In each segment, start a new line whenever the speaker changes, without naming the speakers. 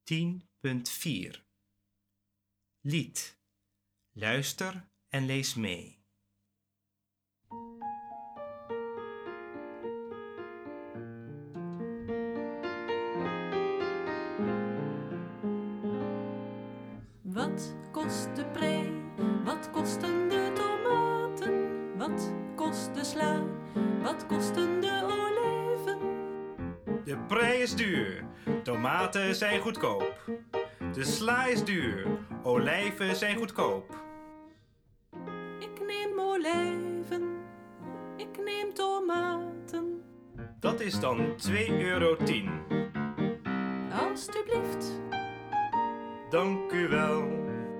10.4 Lied. Luister en lees mee.
Wat kost de prei? Wat kosten de tomaten? Wat kost de sla? Wat kosten de olijven?
De prei is duur, tomaten zijn goedkoop. De sla is duur, olijven zijn goedkoop.
Ik neem olijven, ik neem tomaten.
Dat is dan €2,10.
Alsjeblieft.
Dank u wel.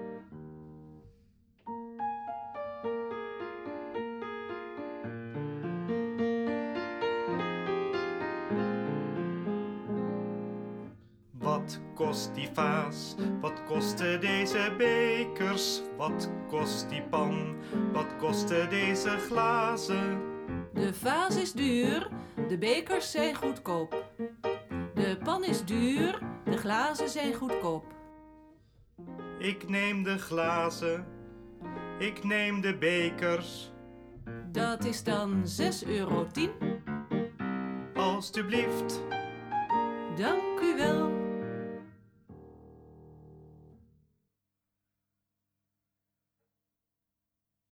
Wat kost die vaas? Wat kosten deze bekers? Wat kost die pan? Wat kosten deze glazen?
De vaas is duur, de bekers zijn goedkoop. De pan is duur, de glazen zijn goedkoop.
Ik neem de glazen, ik neem de bekers.
Dat is dan €6,10.
Alsjeblieft.
Dank u wel.